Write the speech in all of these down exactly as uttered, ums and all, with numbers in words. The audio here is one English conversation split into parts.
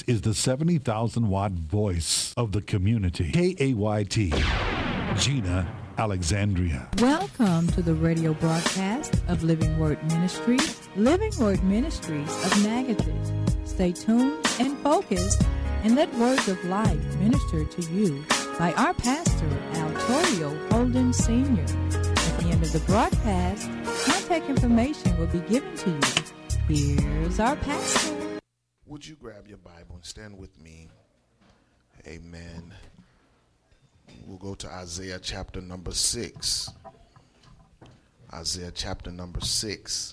is the seventy thousand watt voice of the community. K A Y T, Gina Alexandria. Welcome to the radio broadcast of Living Word Ministries, Living Word Ministries of Natchitoches. Stay tuned and focused and let words of life minister to you by our pastor, Altorio Holden Senior At the end of the broadcast, contact information will be given to you. Here's our pastor. Would you grab your Bible and stand with me? Amen. We'll go to Isaiah chapter number six. Isaiah chapter number six.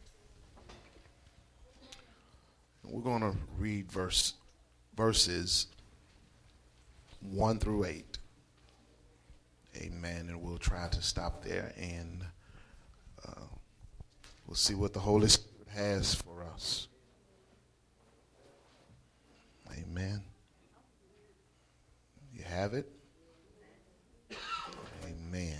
We're going to read verse verses one through eight. Amen. And we'll try to stop there and uh, we'll see what the Holy Spirit has for us. Amen. You have it? Amen.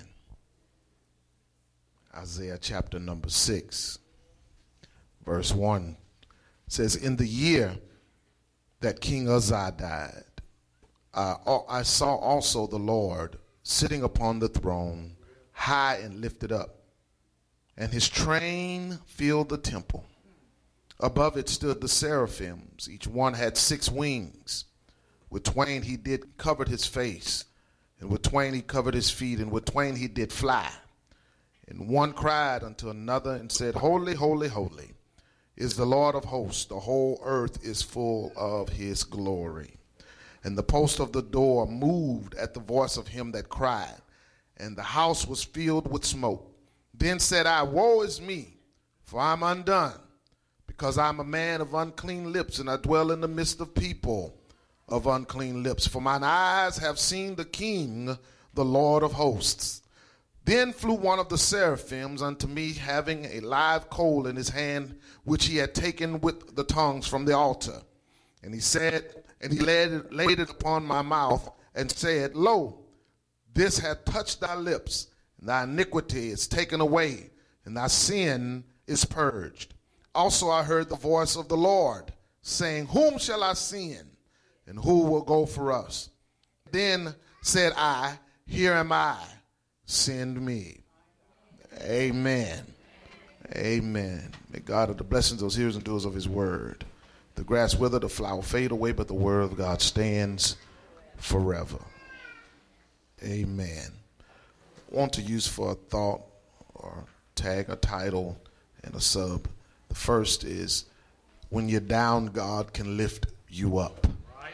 Isaiah chapter number six, verse one says, in the year that King Uzziah died, uh, I saw also the Lord sitting upon the throne, high and lifted up, and his train filled the temple. Above it stood the seraphims. Each one had six wings. With twain he did covered his face, and with twain he covered his feet, and with twain he did fly. And one cried unto another and said, Holy, holy, holy is the Lord of hosts. The whole earth is full of his glory. And the post of the door moved at the voice of him that cried, and the house was filled with smoke. Then said I, Woe is me, for I am undone, because I am a man of unclean lips, and I dwell in the midst of people of unclean lips. For mine eyes have seen the King, the Lord of hosts. Then flew one of the seraphims unto me, having a live coal in his hand, which he had taken with the tongues from the altar. And he said, and he laid it, laid it upon my mouth, and said, Lo, this hath touched thy lips, and thy iniquity is taken away, and thy sin is purged. Also I heard the voice of the Lord, saying, Whom shall I send, and who will go for us? Then said I, Here am I, send me. Amen. Amen. May God of the blessings, those hearers and doers of his word. The grass wither, the flower fade away, but the word of God stands forever. Amen. I want to use for a thought or tag, a title, and a sub. The first is, when you're down, God can lift you up.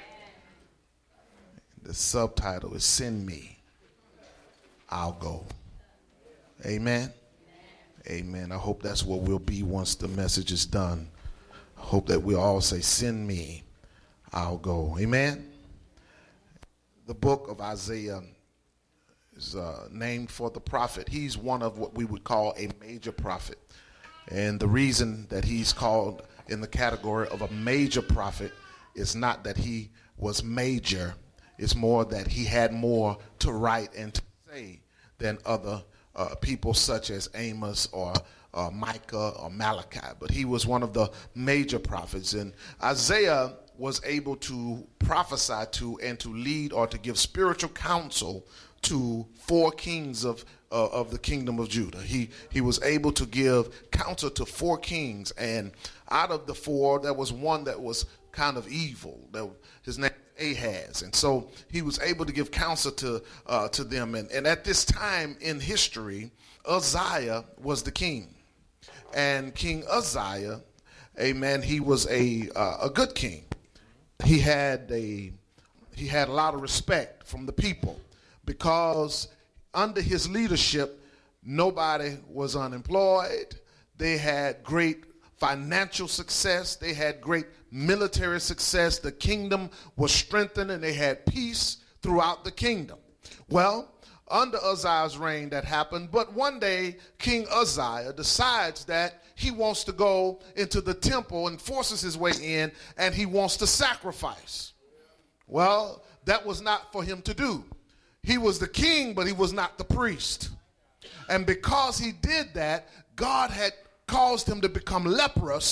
The subtitle is, Send Me, I'll Go. Amen. Amen. I hope that's what we'll be once the message is done. I hope that we all say, Send me, I'll go. Amen. The book of Isaiah is uh, named for the prophet. He's one of what we would call a major prophet. And the reason that he's called in the category of a major prophet is not that he was major. It's more that he had more to write and to say than other uh, people such as Amos or uh, Micah or Malachi. But he was one of the major prophets. And Isaiah was able to prophesy to and to lead or to give spiritual counsel to four kings of uh, of the kingdom of Judah. He he was able to give counsel to four kings, and out of the four, there was one that was kind of evil. That his name was Ahaz, and so he was able to give counsel to uh, to them. And, and at this time in history, Uzziah was the king, and King Uzziah, amen, he was a uh, a good king. He had a he had a lot of respect from the people, because under his leadership, nobody was unemployed. They had great financial success. They had great military success. The kingdom was strengthened, and they had peace throughout the kingdom. Well, under Uzziah's reign that happened, but one day King Uzziah decides that he wants to go into the temple and forces his way in, and he wants to sacrifice. Well, that was not for him to do. He was the king, but he was not the priest. And because he did that, God had caused him to become leprous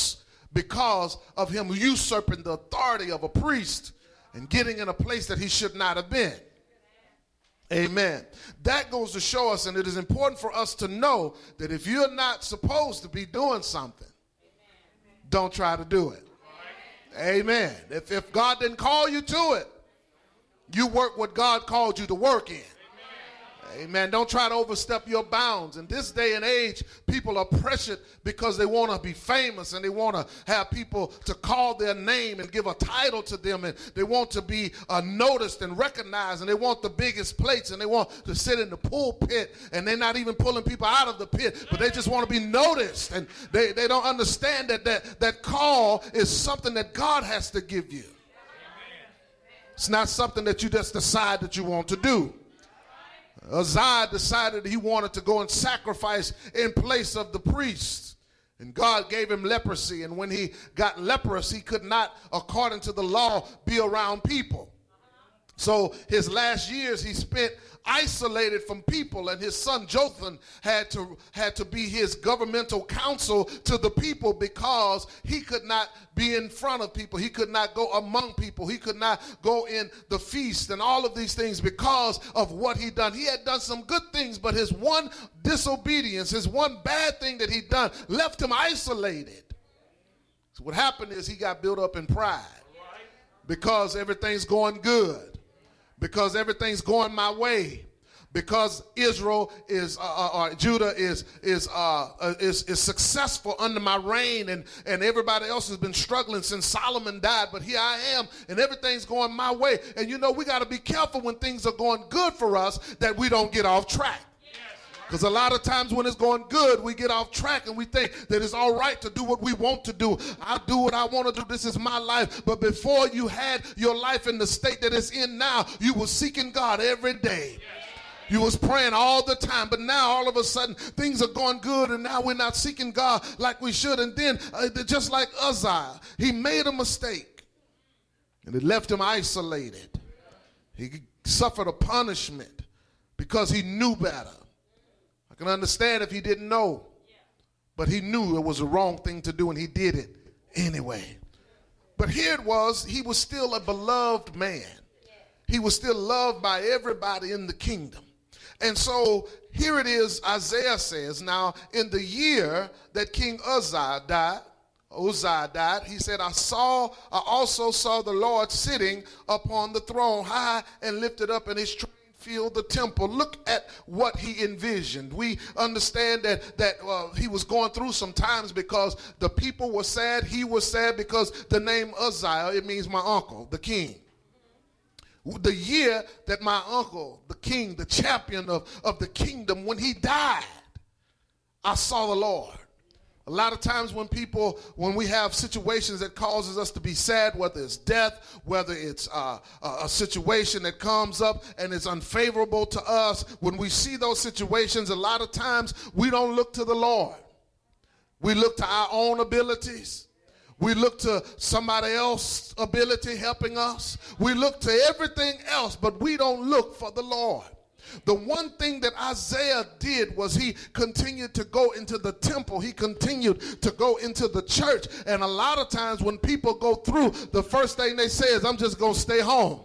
because of him usurping the authority of a priest and getting in a place that he should not have been. Amen. That goes to show us, and it is important for us to know that if you're not supposed to be doing something, don't try to do it. Amen. If, if God didn't call you to it, you work what God called you to work in. Amen. Don't try to overstep your bounds. In this day and age, people are pressured because they want to be famous and they want to have people to call their name and give a title to them, and they want to be uh, noticed and recognized, and they want the biggest plates, and they want to sit in the pulpit, and they're not even pulling people out of the pit, but they just want to be noticed, and they, they don't understand that, that that call is something that God has to give you. It's not something that you just decide that you want to do. Uzziah decided he wanted to go and sacrifice in place of the priest. And God gave him leprosy. And when he got leprous, he could not, according to the law, be around people. So his last years he spent isolated from people, and his son Jotham had to had to be his governmental counsel to the people because he could not be in front of people. He could not go among people. He could not go in the feast and all of these things because of what he done. He had done some good things, but his one disobedience, his one bad thing that he done left him isolated. So what happened is he got built up in pride because everything's going good. Because everything's going my way, because Israel is, uh, or Judah is is, uh, uh, is is successful under my reign, and and everybody else has been struggling since Solomon died. But here I am, and everything's going my way. And you know, we got to be careful when things are going good for us that we don't get off track. Because a lot of times when it's going good, we get off track and we think that it's all right to do what we want to do. I do what I want to do. This is my life. But before you had your life in the state that it's in now, you were seeking God every day. You was praying all the time. But now all of a sudden things are going good, and now we're not seeking God like we should. And then uh, just like Uzziah, he made a mistake and it left him isolated. He suffered a punishment because he knew better. I can understand if he didn't know, but he knew it was the wrong thing to do, and he did it anyway. But here it was, he was still a beloved man. He was still loved by everybody in the kingdom. And so here it is, Isaiah says, now in the year that King Uzziah died, Uzziah died, he said, I saw, I also saw the Lord sitting upon the throne, high and lifted up, and his train filled the temple. Look at what he envisioned. We understand that that uh, he was going through some times because the people were sad. He was sad because the name Uzziah, it means my uncle, the king. The year that my uncle, the king, the champion of, of the kingdom, when he died, I saw the Lord. A lot of times when people, when we have situations that causes us to be sad, whether it's death, whether it's uh, a situation that comes up and is unfavorable to us, when we see those situations, a lot of times we don't look to the Lord. We look to our own abilities. We look to somebody else's ability helping us. We look to everything else, but we don't look for the Lord. The one thing that Isaiah did was he continued to go into the temple. He continued to go into the church. And a lot of times when people go through, the first thing they say is, I'm just going to stay home.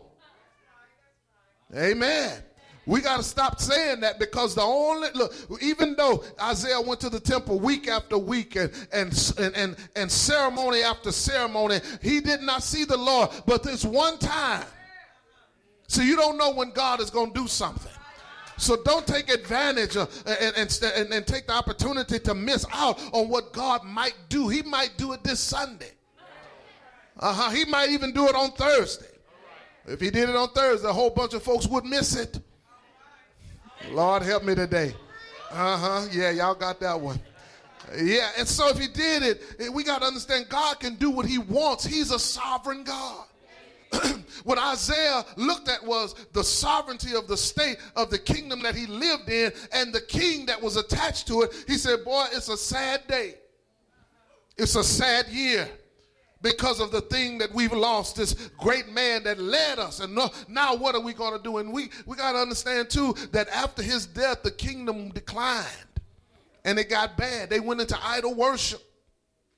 Amen. We got to stop saying that, because the only, look, even though Isaiah went to the temple week after week and, and, and, and, and ceremony after ceremony, he did not see the Lord. But this one time, so you don't know when God is going to do something. So don't take advantage of, and, and, and, and take the opportunity to miss out on what God might do. He might do it this Sunday. Uh-huh. He might even do it on Thursday. If he did it on Thursday, a whole bunch of folks would miss it. Lord help me today. Uh-huh. Yeah, y'all got that one. Yeah, and so if he did it, we got to understand God can do what he wants. He's a sovereign God. What Isaiah looked at was the sovereignty of the state of the kingdom that he lived in and the king that was attached to it. He said, boy, it's a sad day. It's a sad year because of the thing that we've lost, this great man that led us. And no, now what are we going to do? And we, we got to understand, too, that after his death, the kingdom declined and it got bad. They went into idol worship.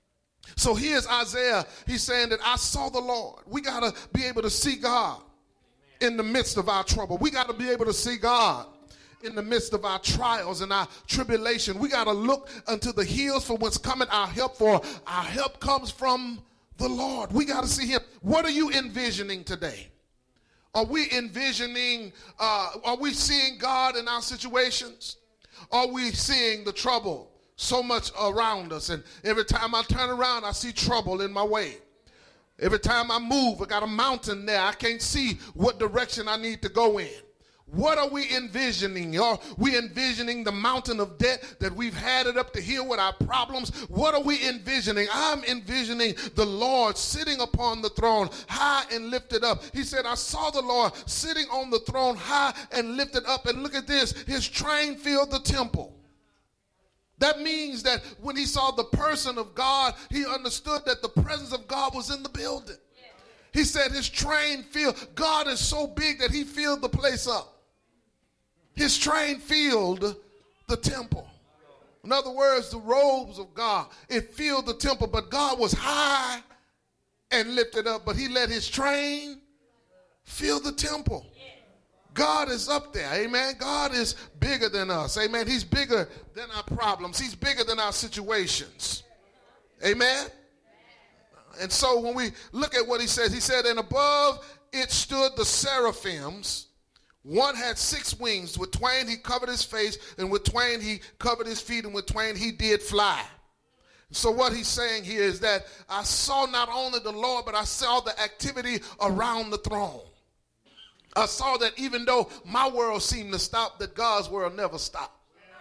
So here's Isaiah. He's saying that I saw the Lord. We got to be able to see God in the midst of our trouble. We got to be able to see God in the midst of our trials and our tribulation. We got to look unto the hills from whence cometh our help, for our help comes from the Lord. We got to see him. What are you envisioning today? Are we envisioning, uh, are we seeing God in our situations? Are we seeing the trouble so much around us? And every time I turn around, I see trouble in my way. Every time I move, I got a mountain there. I can't see what direction I need to go in. What are we envisioning? Are we envisioning the mountain of debt that we've had it up to here with our problems? What are we envisioning? I'm envisioning the Lord sitting upon the throne, high and lifted up. He said, I saw the Lord sitting on the throne, high and lifted up. And look at this, his train filled the temple. That means that when he saw the person of God, he understood that the presence of God was in the building. He said his train filled. God is so big that he filled the place up. His train filled the temple. In other words, the robes of God, it filled the temple, but God was high and lifted up, but he let his train fill the temple. God is up there, amen. God is bigger than us, amen. He's bigger than our problems. He's bigger than our situations, amen. And so when we look at what he says, he said, and above it stood the seraphims. One had six wings. With twain he covered his face, and with twain he covered his feet, and with twain he did fly. So what he's saying here is that I saw not only the Lord, but I saw the activity around the throne. I saw that even though my world seemed to stop, that God's world never stopped.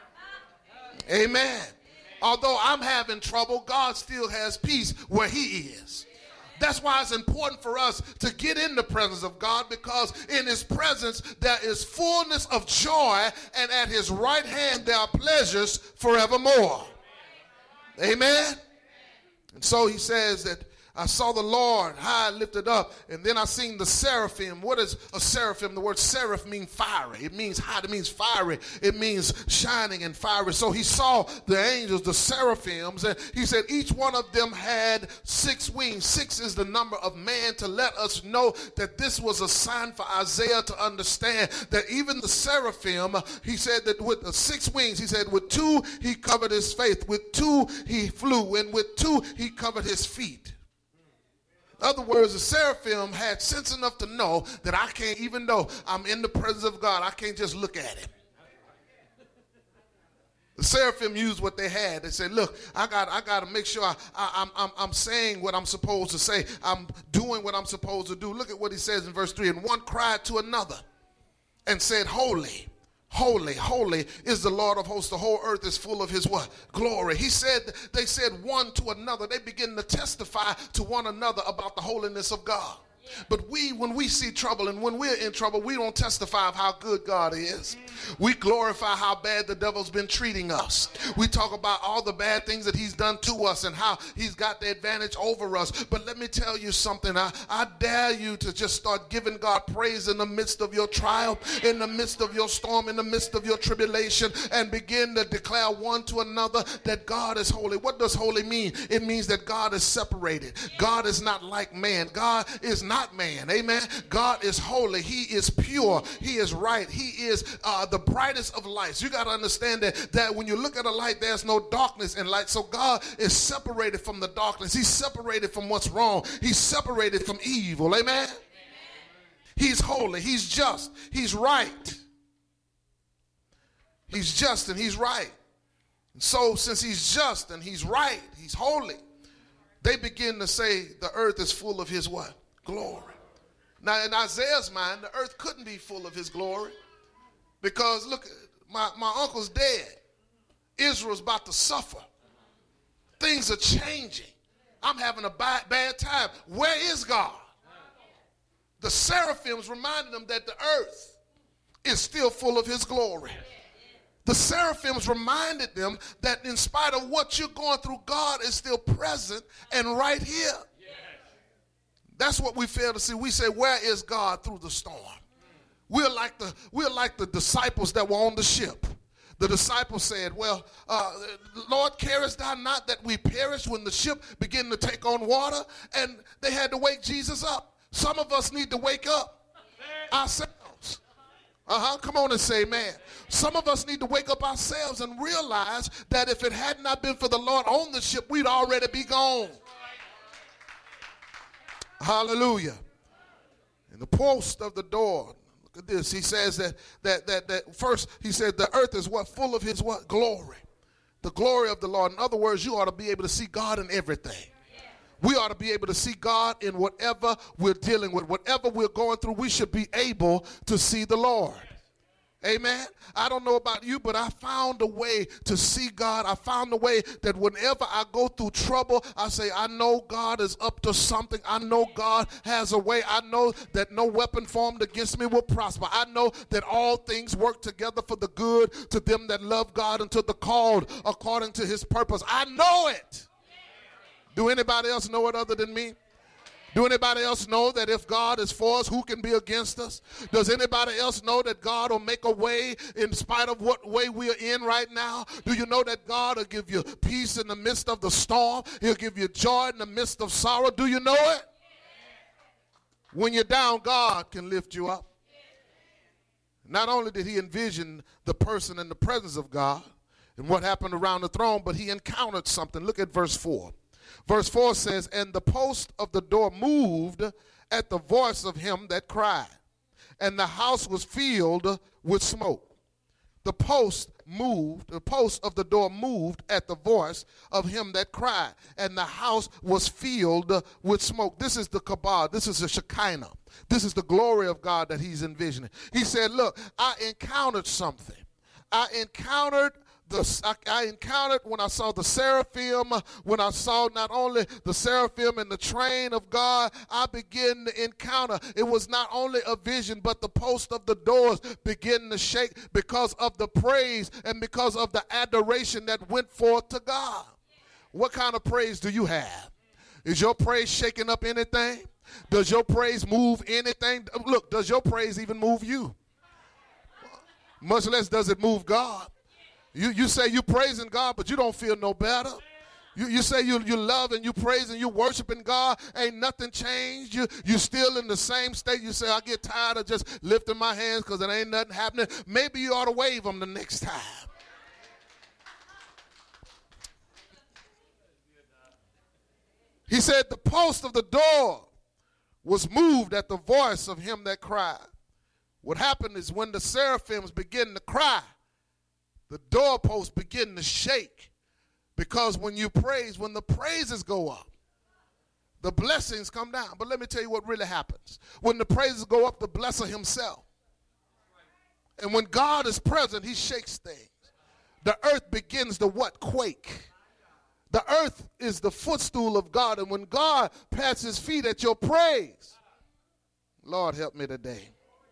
Amen. Although I'm having trouble, God still has peace where he is. That's why it's important for us to get in the presence of God, because in his presence there is fullness of joy, and at his right hand there are pleasures forevermore. Amen. And so he says that I saw the Lord high lifted up, and then I seen the seraphim. What is a seraphim? The word seraph means fiery. It means hot. It means fiery. It means shining and fiery. So he saw the angels, the seraphims, and he said each one of them had six wings. Six is the number of man, to let us know that this was a sign for Isaiah to understand that even the seraphim, he said that with the six wings, he said with two he covered his face, with two he flew, and with two he covered his feet. In other words, the seraphim had sense enough to know that I can't, even though I'm in the presence of God, I can't just look at him. The seraphim used what they had. They said, look, I got I got to make sure I, I, I'm, I'm, I'm saying what I'm supposed to say. I'm doing what I'm supposed to do. Look at what he says in verse three. And one cried to another and said, holy, holy, holy is the Lord of hosts. The whole earth is full of his what? Glory. He said, they said one to another. They begin to testify to one another about the holiness of God. But we, when we see trouble and when we're in trouble, we don't testify of how good God is. We glorify how bad the devil's been treating us. We talk about all the bad things that he's done to us and how he's got the advantage over us. But let me tell you something. I, I dare you to just start giving God praise in the midst of your trial, in the midst of your storm, in the midst of your tribulation, and begin to declare one to another that God is holy. What does holy mean? It means that God is separated. God is not like man. God is not man. Amen. God is holy. He is pure. He is right. He is uh, the brightest of lights. You got to understand that, that when you look at a light, there's no darkness in light. So God is separated from the darkness. He's separated from what's wrong. He's separated from evil. Amen. Amen. He's holy. He's just. He's right. He's just and he's right. And so since he's just and he's right, he's holy, they begin to say the earth is full of his what? Glory. Now in Isaiah's mind, the earth couldn't be full of his glory, because look, my, my uncle's dead. Israel's about to suffer. Things are changing. I'm having a bad, bad time. Where is God? The seraphims reminded them that the earth is still full of his glory. The seraphims reminded them that in spite of what you're going through, God is still present and right here. That's what we fail to see. We say, where is God through the storm? We're like the, we're like the disciples that were on the ship. The disciples said, well, uh, Lord, carest thou not that we perish when the ship began to take on water? And they had to wake Jesus up. Some of us need to wake up ourselves. Uh-huh. Come on and say amen. Some of us need to wake up ourselves and realize that if it had not been for the Lord on the ship, we'd already be gone. Hallelujah. In the post of the door, look at this. He says that, that, that, that first, he said the earth is what? Full of his what? Glory. The glory of the Lord. In other words, you ought to be able to see God in everything. We ought to be able to see God in whatever we're dealing with. Whatever we're going through, we should be able to see the Lord. Amen. I don't know about you, but I found a way to see God. I found a way that whenever I go through trouble, I say, I know God is up to something. I know God has a way. I know that no weapon formed against me will prosper. I know that all things work together for the good to them that love God and to the called according to his purpose. I know it. Do anybody else know it other than me? Do anybody else know that if God is for us, who can be against us? Does anybody else know that God will make a way in spite of what way we are in right now? Do you know that God will give you peace in the midst of the storm? He'll give you joy in the midst of sorrow. Do you know it? When you're down, God can lift you up. Not only did he envision the person in the presence of God and what happened around the throne, but he encountered something. Look at verse four. Verse four says, and the post of the door moved at the voice of him that cried, and the house was filled with smoke. The post moved, the post of the door moved at the voice of him that cried, and the house was filled with smoke. This is the Kabbalah. This is the Shekinah. This is the glory of God that he's envisioning. He said, look, I encountered something. I encountered The, I, I encountered when I saw the seraphim, when I saw not only the seraphim and the train of God, I began to encounter. It was not only a vision, but the post of the doors began to shake because of the praise and because of the adoration that went forth to God. What kind of praise do you have? Is your praise shaking up anything? Does your praise move anything? Look, does your praise even move you? Much less does it move God. You, you say you praising God, but you don't feel no better. You, you say you, you love and you praise and you worshiping God. Ain't nothing changed. You, you still in the same state. You say, I get tired of just lifting my hands because it ain't nothing happening. Maybe you ought to wave them the next time. He said the post of the door was moved at the voice of him that cried. What happened is when the seraphims begin to cry, the doorposts begin to shake, because when you praise, when the praises go up, the blessings come down. But let me tell you what really happens. When the praises go up, the blesser himself. And when God is present, he shakes things. The earth begins to what? Quake. The earth is the footstool of God, and when God pats his feet at your praise, Lord help me today.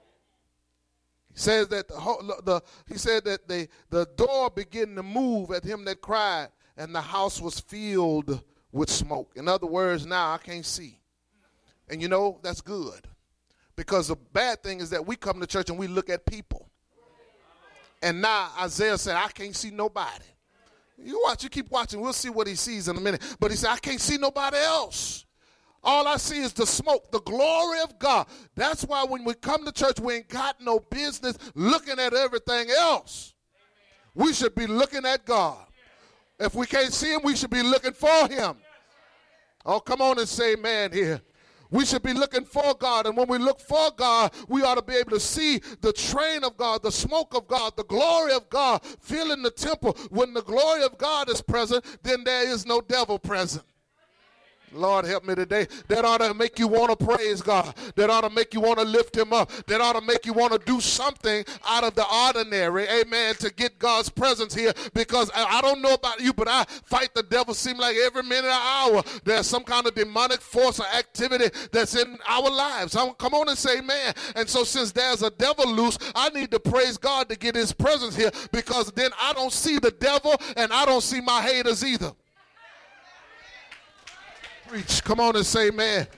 He says that the, the he said that the, the door began to move at him that cried, and the house was filled with smoke. In other words, now I can't see. And you know, that's good. Because the bad thing is that we come to church and we look at people. And now Isaiah said, I can't see nobody. You watch, you keep watching, we'll see what he sees in a minute. But he said, I can't see nobody else. All I see is the smoke, the glory of God. That's why when we come to church, we ain't got no business looking at everything else. Amen. We should be looking at God. Yes. If we can't see him, we should be looking for him. Yes. Oh, come on and say amen here. We should be looking for God, and when we look for God, we ought to be able to see the train of God, the smoke of God, the glory of God filling the temple. When the glory of God is present, then there is no devil present. Lord help me today. That ought to make you want to praise God. That ought to make you want to lift him up. That ought to make you want to do something out of the ordinary, amen, to get God's presence here. Because I, I don't know about you, but I fight the devil seem like every minute or hour there's some kind of demonic force or activity that's in our lives. I, come on and say amen. And so since there's a devil loose, I need to praise God to get his presence here, because then I don't see the devil and I don't see my haters either. Come on and say amen.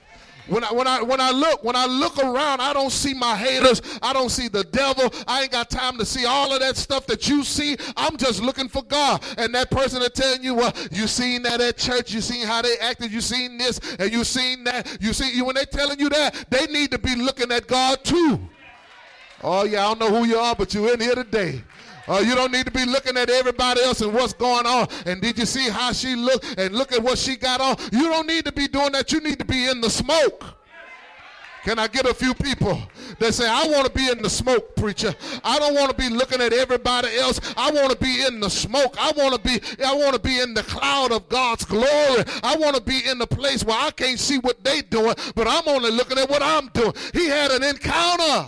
When I, when I when I look when I look around, I don't see my haters. I don't see the devil. I ain't got time to see all of that stuff that you see. I'm just looking for God. And that person that telling you, well, you seen that at church, you seen how they acted, you seen this, and you seen that. You see, when they telling you that, they need to be looking at God too. Oh yeah, I don't know who you are, but you're in here today. Uh, you don't need to be looking at everybody else and what's going on. And did you see how she looked? And look at what she got on. You don't need to be doing that. You need to be in the smoke. Can I get a few people that say, I want to be in the smoke, preacher. I don't want to be looking at everybody else. I want to be in the smoke. I want to be, I want to be in the cloud of God's glory. I want to be in the place where I can't see what they doing, but I'm only looking at what I'm doing. He had an encounter.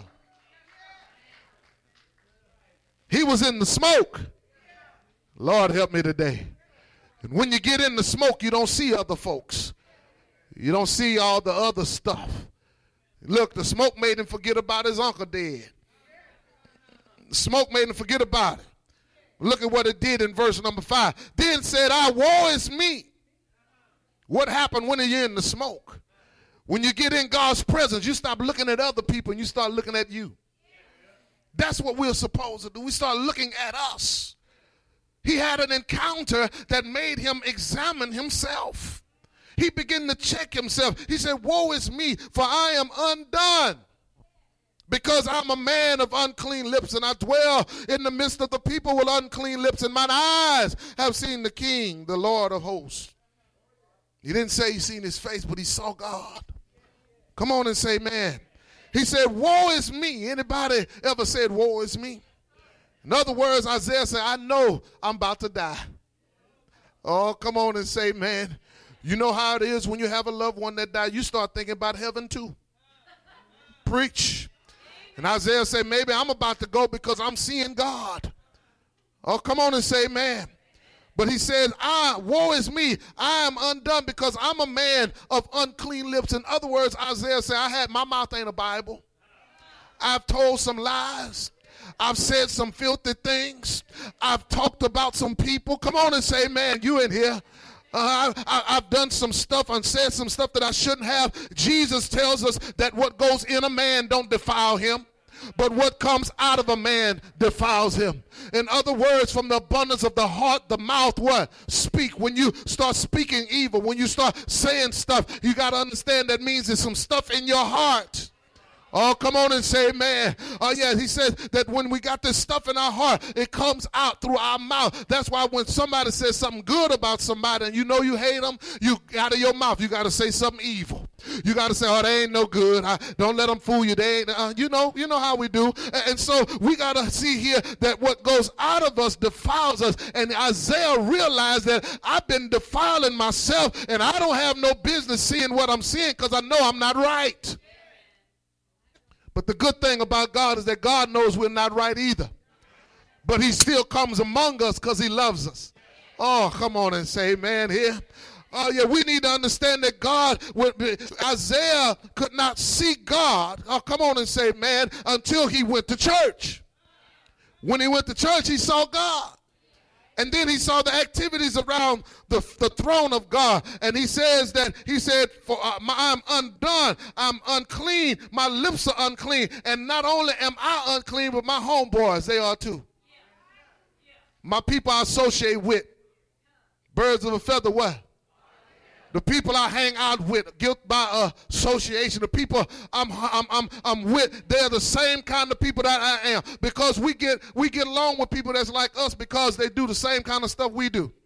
He was in the smoke. Lord, help me today. And when you get in the smoke, you don't see other folks. You don't see all the other stuff. Look, the smoke made him forget about his uncle dead. The smoke made him forget about it. Look at what it did in verse number five. Then said I, woe is me. What happened when you're in the smoke? When you get in God's presence, you stop looking at other people and you start looking at you. That's what we're supposed to do. We start looking at us. He had an encounter that made him examine himself. He began to check himself. He said, woe is me, for I am undone, because I'm a man of unclean lips, and I dwell in the midst of the people with unclean lips, and mine eyes have seen the King, the Lord of hosts. He didn't say he seen his face, but he saw God. Come on and say, man. He said, woe is me. Anybody ever said, woe is me? In other words, Isaiah said, I know I'm about to die. Oh, come on and say, man. You know how it is when you have a loved one that died, you start thinking about heaven too. Preach. And Isaiah said, maybe I'm about to go because I'm seeing God. Oh, come on and say, man. But he says, I, woe is me, I am undone because I'm a man of unclean lips. In other words, Isaiah said, I had, my mouth ain't a Bible. I've told some lies. I've said some filthy things. I've talked about some people. Come on and say, man, you in here. Uh, I, I, I've done some stuff and said some stuff that I shouldn't have. Jesus tells us that what goes in a man don't defile him, but what comes out of a man defiles him. In other words, from the abundance of the heart, the mouth, what? Speak. When you start speaking evil, when you start saying stuff, you got to understand that means there's some stuff in your heart. Oh, come on and say amen. Oh, yeah, he says that when we got this stuff in our heart, it comes out through our mouth. That's why when somebody says something good about somebody and you know you hate them, you out of your mouth, you got to say something evil. You got to say, oh, they ain't no good. I, don't let them fool you. They ain't, uh, you know, you know how we do. And, and so we got to see here that what goes out of us defiles us. And Isaiah realized that I've been defiling myself and I don't have no business seeing what I'm seeing because I know I'm not right. But the good thing about God is that God knows we're not right either. But he still comes among us because he loves us. Oh, come on and say amen here. Oh, yeah, we need to understand that God, Isaiah could not see God. Oh, come on and say man, until he went to church. When he went to church, he saw God. And then he saw the activities around the, the throne of God. And he says that, he said, for uh, my, I'm undone, I'm unclean, my lips are unclean. And not only am I unclean, but my homeboys, they are too. My people I associate with, birds of a feather, what? The people I hang out with, guilt by association, the people I'm, I'm, I'm, I'm with, they're the same kind of people that I am. Because we get, we get along with people that's like us because they do the same kind of stuff we do.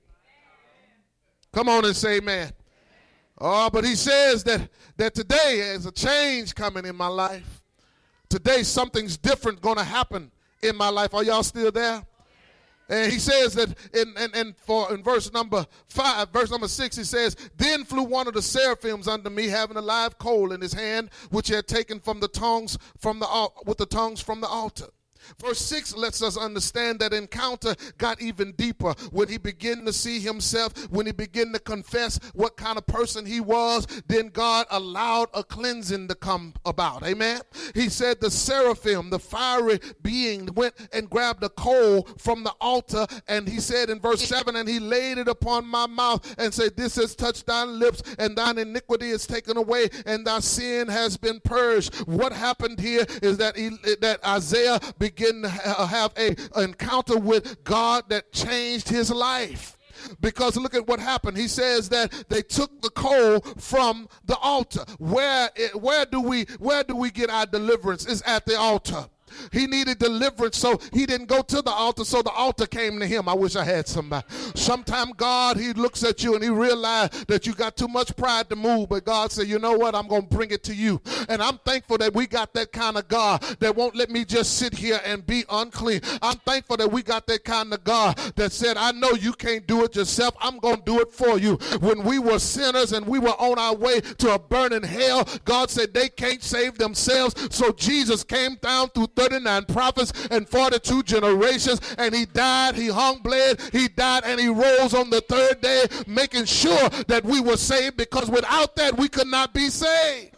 Come on and say amen. Oh, but he says that, that today there's a change coming in my life. Today something's different going to happen in my life. Are y'all still there? And he says that in, in, in, for, in verse number five, verse number six, he says, then flew one of the seraphims unto me, having a live coal in his hand, which he had taken from the tongues from the with the tongues from the altar. Verse six lets us understand that encounter got even deeper when he began to see himself, when he began to confess what kind of person he was. Then God allowed a cleansing to come about. Amen. He said the seraphim, the fiery being, went and grabbed a coal from the altar, and he said in verse seven, and he laid it upon my mouth and said, this has touched thine lips, and thine iniquity is taken away, and thy sin has been purged. What happened here is that he, that Isaiah began begin to have a encounter with God that changed his life. Because look at what happened. He says that they took the coal from the altar. Where where do we where do we get our deliverance? Is at the altar. He needed deliverance, so he didn't go to the altar, so the altar came to him. I wish I had somebody. Sometime God, he looks at you and he realized that you got too much pride to move, but God said, you know what, I'm going to bring it to you. And I'm thankful that we got that kind of God that won't let me just sit here and be unclean. I'm thankful that we got that kind of God that said, I know you can't do it yourself. I'm going to do it for you. When we were sinners and we were on our way to a burning hell, God said they can't save themselves, so Jesus came down through thirty-nine prophets and forty-two generations, and he died, he hung, bled, he died, and he rose on the third day, making sure that we were saved, because without that we could not be saved.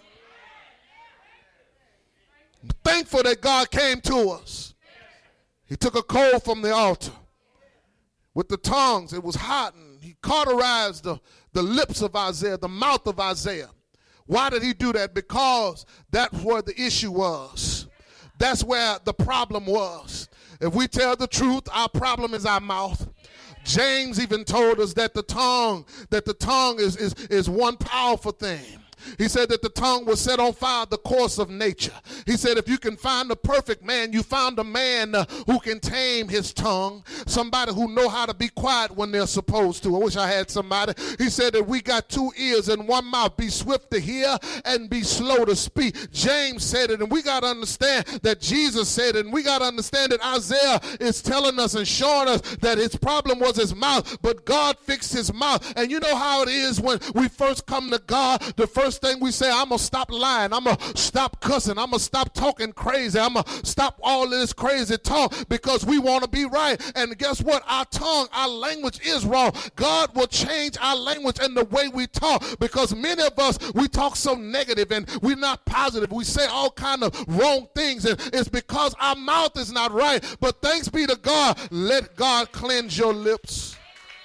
I'm thankful that God came to us. He took a coal from the altar with the tongues. It was hot, and he cauterized the, the lips of Isaiah, the mouth of Isaiah. Why did he do that? Because that's where the issue was. That's where the problem was. If we tell the truth, our problem is our mouth. James even told us that the tongue, that the tongue is, is, is one powerful thing. He said that the tongue will set on fire the course of nature. He said if you can find the perfect man, you found a man uh, who can tame his tongue, somebody who know how to be quiet when they're supposed to. I wish I had somebody. He said that we got two ears and one mouth. Be swift to hear and be slow to speak. James said it, and we got to understand that Jesus said it, and we got to understand that Isaiah is telling us and showing us that his problem was his mouth, but God fixed his mouth. And you know how it is when we first come to God, the first thing we say, I'm going to stop lying. I'm going to stop cussing. I'm going to stop talking crazy. I'm going to stop all this crazy talk because we want to be right. And guess what? Our tongue, our language is wrong. God will change our language and the way we talk, because many of us, we talk so negative and we're not positive. We say all kind of wrong things, and it's because our mouth is not right. But thanks be to God, let God cleanse your lips.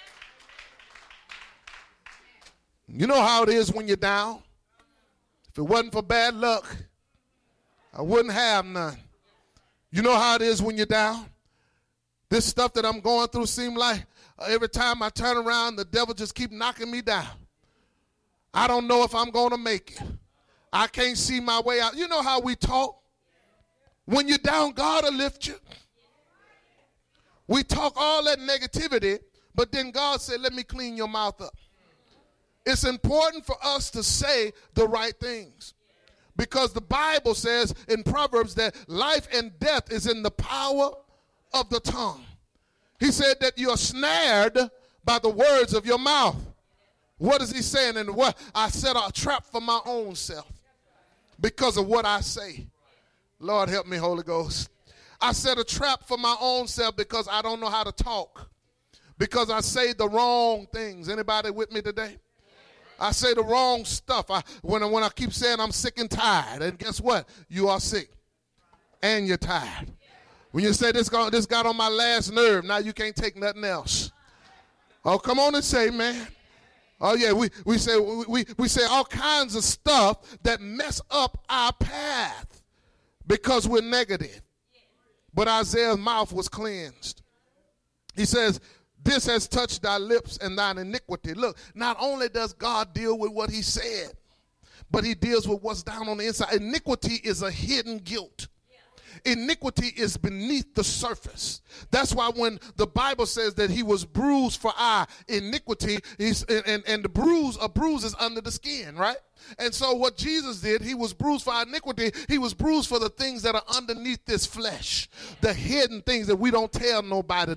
You know how it is when you're down. If it wasn't for bad luck, I wouldn't have none. You know how it is when you're down? This stuff that I'm going through seems like uh, every time I turn around, the devil just keep knocking me down. I don't know if I'm going to make it. I can't see my way out. You know how we talk? When you're down, God will lift you. We talk all that negativity, but then God said, let me clean your mouth up. It's important for us to say the right things, because the Bible says in Proverbs that life and death is in the power of the tongue. He said that you're snared by the words of your mouth. What is he saying? And what I set a trap for my own self because of what I say. Lord help me, Holy Ghost. I set a trap for my own self because I don't know how to talk, because I say the wrong things. Anybody with me today? I say the wrong stuff. I, when, when I keep saying I'm sick and tired, and guess what? You are sick and you're tired. When you say this got, this got on my last nerve, now you can't take nothing else. Oh, come on and say, man. Oh, yeah, we, we, say, we, we, we say all kinds of stuff that mess up our path because we're negative. But Isaiah's mouth was cleansed. He says, this has touched thy lips and thine iniquity. Look, not only does God deal with what he said, but he deals with what's down on the inside. Iniquity is a hidden guilt. Iniquity is beneath the surface. That's why when the Bible says that he was bruised for our iniquity, he's, and, and the bruise, a bruise is under the skin, right? And so what Jesus did, he was bruised for our iniquity. He was bruised for the things that are underneath this flesh, the hidden things that we don't tell nobody